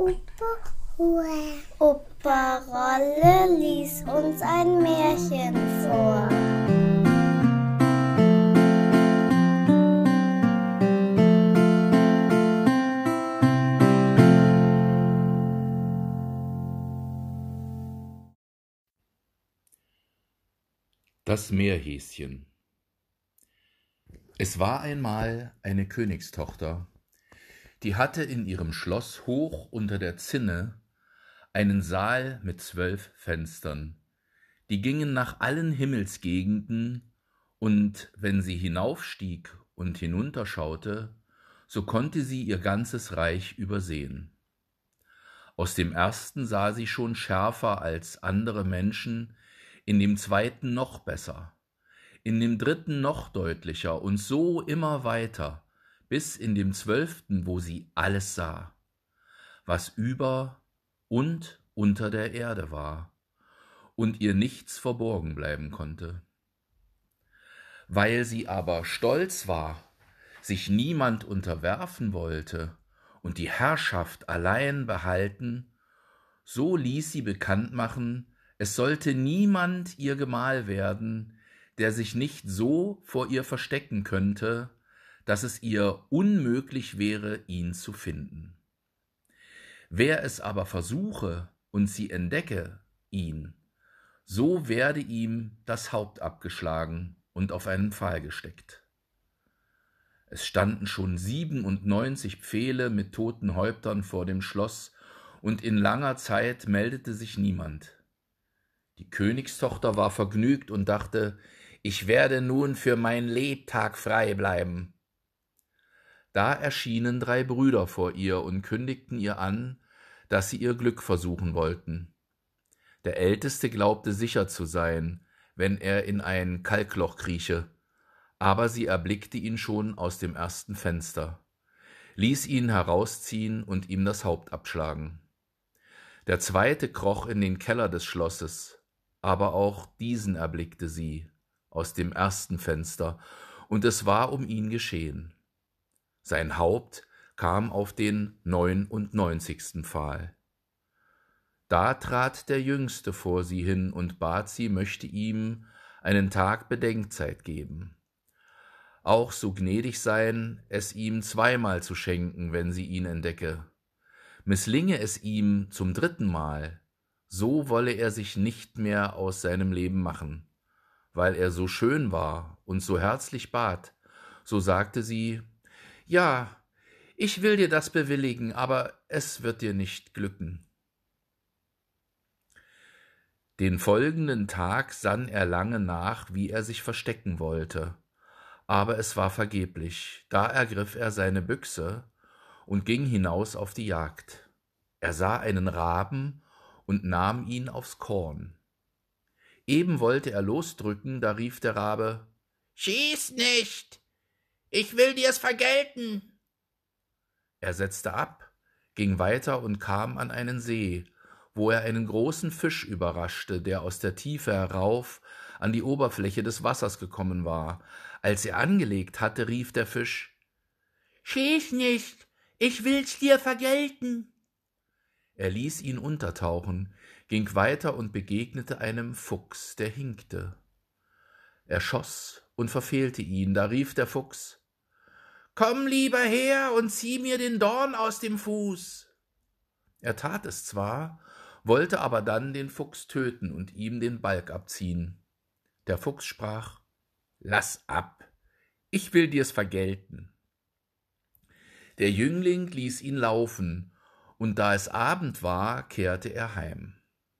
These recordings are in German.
Opa Rolle lies uns ein Märchen vor. Das Meerhäschen. Es war einmal eine Königstochter, die hatte in ihrem Schloss hoch unter der Zinne einen Saal mit 12 Fenstern, die gingen nach allen Himmelsgegenden, und wenn sie hinaufstieg und hinunterschaute, so konnte sie ihr ganzes Reich übersehen. Aus dem ersten sah sie schon schärfer als andere Menschen, in dem zweiten noch besser, in dem dritten noch deutlicher und so immer weiter, bis in dem 12., wo sie alles sah, was über und unter der Erde war, und ihr nichts verborgen bleiben konnte. Weil sie aber stolz war, sich niemand unterwerfen wollte und die Herrschaft allein behalten, so ließ sie bekannt machen, es sollte niemand ihr Gemahl werden, der sich nicht so vor ihr verstecken könnte, dass es ihr unmöglich wäre, ihn zu finden. Wer es aber versuche und sie entdecke, ihn, so werde ihm das Haupt abgeschlagen und auf einen Pfahl gesteckt. Es standen schon 97 Pfähle mit toten Häuptern vor dem Schloss, und in langer Zeit meldete sich niemand. Die Königstochter war vergnügt und dachte, ich werde nun für mein Lebtag frei bleiben. Da erschienen 3 Brüder vor ihr und kündigten ihr an, dass sie ihr Glück versuchen wollten. Der Älteste glaubte sicher zu sein, wenn er in ein Kalkloch krieche, aber sie erblickte ihn schon aus dem ersten Fenster, ließ ihn herausziehen und ihm das Haupt abschlagen. Der zweite kroch in den Keller des Schlosses, aber auch diesen erblickte sie aus dem ersten Fenster, und es war um ihn geschehen. Sein Haupt kam auf den 99. Pfahl. Da trat der Jüngste vor sie hin und bat sie, möchte ihm einen Tag Bedenkzeit geben, auch so gnädig sein, es ihm 2-mal zu schenken, wenn sie ihn entdecke. Misslinge es ihm zum 3. Mal, so wolle er sich nicht mehr aus seinem Leben machen. Weil er so schön war und so herzlich bat, so sagte sie, ja, ich will dir das bewilligen, aber es wird dir nicht glücken. Den folgenden Tag sann er lange nach, wie er sich verstecken wollte, aber es war vergeblich. Da ergriff er seine Büchse und ging hinaus auf die Jagd. Er sah einen Raben und nahm ihn aufs Korn. Eben wollte er losdrücken, da rief der Rabe, »Schieß nicht! Ich will dir's vergelten!« Er setzte ab, ging weiter und kam an einen See, wo er einen großen Fisch überraschte, der aus der Tiefe herauf an die Oberfläche des Wassers gekommen war. Als er angelegt hatte, rief der Fisch, »Schieß nicht! Ich will's dir vergelten!« Er ließ ihn untertauchen, ging weiter und begegnete einem Fuchs, der hinkte. Er schoss und verfehlte ihn, da rief der Fuchs, »Komm lieber her und zieh mir den Dorn aus dem Fuß!« Er tat es zwar, wollte aber dann den Fuchs töten und ihm den Balg abziehen. Der Fuchs sprach, »Lass ab, ich will dir's vergelten.« Der Jüngling ließ ihn laufen, und da es Abend war, kehrte er heim.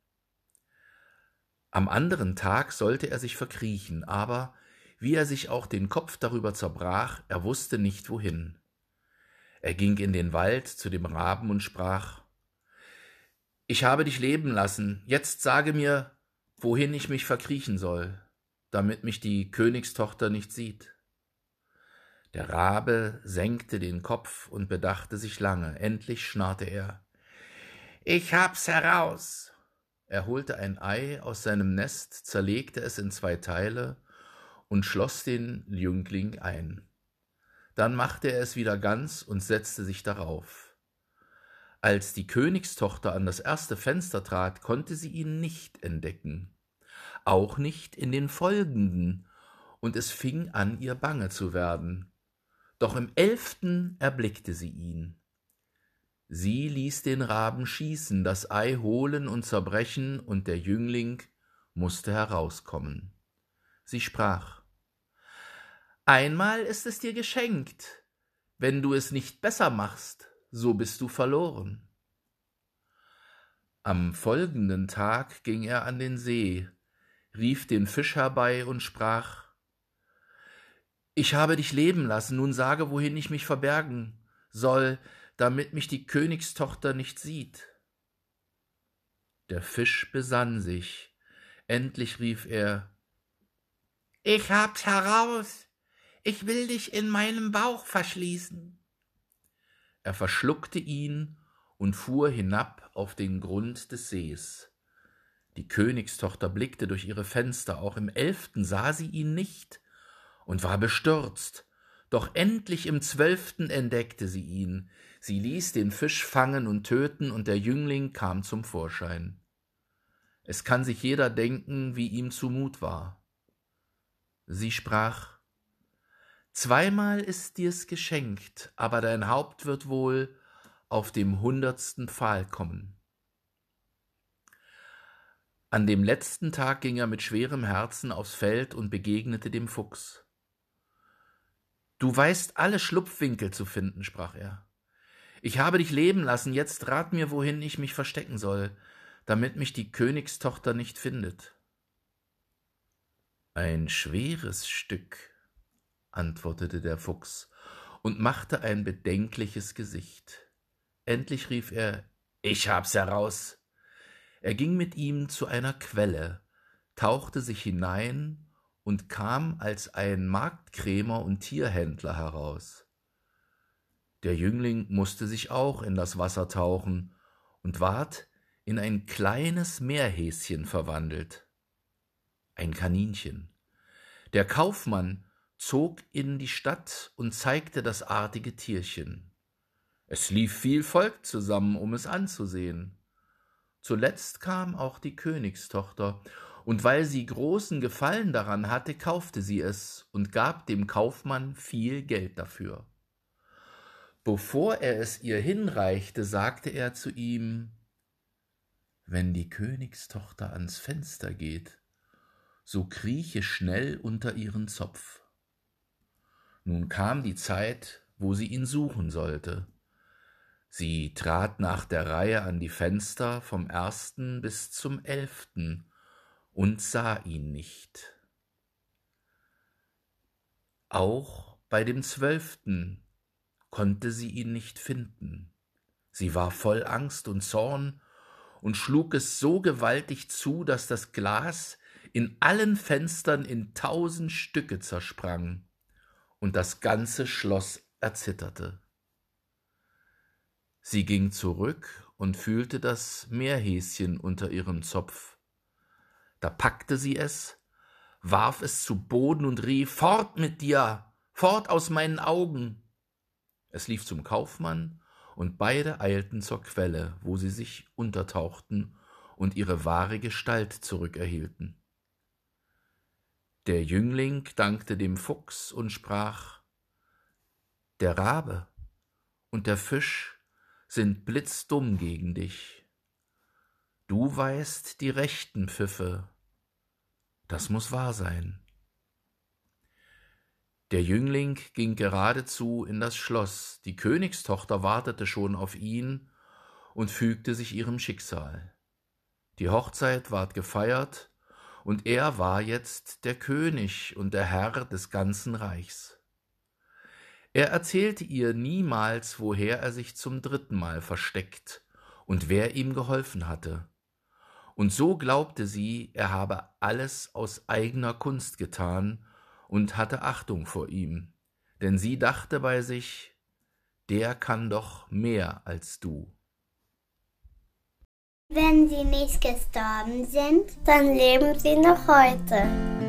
Am anderen Tag sollte er sich verkriechen, aber wie er sich auch den Kopf darüber zerbrach, er wusste nicht wohin. Er ging in den Wald zu dem Raben und sprach, »Ich habe dich leben lassen, jetzt sage mir, wohin ich mich verkriechen soll, damit mich die Königstochter nicht sieht.« Der Rabe senkte den Kopf und bedachte sich lange. Endlich schnarrte er, »Ich hab's heraus!« Er holte ein Ei aus seinem Nest, zerlegte es in 2 Teile und schloss den Jüngling ein. Dann machte er es wieder ganz und setzte sich darauf. Als die Königstochter an das erste Fenster trat, konnte sie ihn nicht entdecken, auch nicht in den folgenden, und es fing an, ihr bange zu werden. Doch im 11. erblickte sie ihn. Sie ließ den Raben schießen, das Ei holen und zerbrechen, und der Jüngling musste herauskommen. Sie sprach: »Einmal ist es dir geschenkt, wenn du es nicht besser machst, so bist du verloren.« Am folgenden Tag ging er an den See, rief den Fisch herbei und sprach: »Ich habe dich leben lassen, nun sage, wohin ich mich verbergen soll, damit mich die Königstochter nicht sieht.« Der Fisch besann sich. Endlich rief er: »Ich hab's heraus, ich will dich in meinem Bauch verschließen.« Er verschluckte ihn und fuhr hinab auf den Grund des Sees. Die Königstochter blickte durch ihre Fenster, auch im 11. sah sie ihn nicht und war bestürzt. Doch endlich im 12. entdeckte sie ihn. Sie ließ den Fisch fangen und töten, und der Jüngling kam zum Vorschein. Es kann sich jeder denken, wie ihm zumut war. Sie sprach: »Zweimal ist dir's geschenkt, aber dein Haupt wird wohl auf dem 100. Pfahl kommen.« An dem letzten Tag ging er mit schwerem Herzen aufs Feld und begegnete dem Fuchs. »Du weißt alle Schlupfwinkel zu finden«, sprach er. »Ich habe dich leben lassen, jetzt rat mir, wohin ich mich verstecken soll, damit mich die Königstochter nicht findet.« »Ein schweres Stück«, antwortete der Fuchs und machte ein bedenkliches Gesicht. Endlich rief er: »Ich hab's heraus!« Er ging mit ihm zu einer Quelle, tauchte sich hinein und kam als ein Marktkrämer und Tierhändler heraus. Der Jüngling musste sich auch in das Wasser tauchen und ward in ein kleines Meerhäschen verwandelt, ein Kaninchen. Der Kaufmann zog in die Stadt und zeigte das artige Tierchen. Es lief viel Volk zusammen, um es anzusehen. Zuletzt kam auch die Königstochter, und weil sie großen Gefallen daran hatte, kaufte sie es und gab dem Kaufmann viel Geld dafür. Bevor er es ihr hinreichte, sagte er zu ihm: »Wenn die Königstochter ans Fenster geht, so krieche schnell unter ihren Zopf.« Nun kam die Zeit, wo sie ihn suchen sollte. Sie trat nach der Reihe an die Fenster vom 1. bis zum 11. und sah ihn nicht. Auch bei dem 12. konnte sie ihn nicht finden. Sie war voll Angst und Zorn und schlug es so gewaltig zu, dass das Glas in allen Fenstern in 1000 Stücke zersprang und das ganze Schloss erzitterte. Sie ging zurück und fühlte das Meerhäschen unter ihrem Zopf. Da packte sie es, warf es zu Boden und rief: »Fort mit dir, fort aus meinen Augen!« Es lief zum Kaufmann, und beide eilten zur Quelle, wo sie sich untertauchten und ihre wahre Gestalt zurückerhielten. Der Jüngling dankte dem Fuchs und sprach: »Der Rabe und der Fisch sind blitzdumm gegen dich. Du weißt die rechten Pfiffe, das muß wahr sein.« Der Jüngling ging geradezu in das Schloss, die Königstochter wartete schon auf ihn und fügte sich ihrem Schicksal. Die Hochzeit ward gefeiert, und er war jetzt der König und der Herr des ganzen Reichs. Er erzählte ihr niemals, woher er sich zum 3. Mal versteckt und wer ihm geholfen hatte. Und so glaubte sie, er habe alles aus eigener Kunst getan und hatte Achtung vor ihm, denn sie dachte bei sich: der kann doch mehr als du. Wenn sie nicht gestorben sind, dann leben sie noch heute.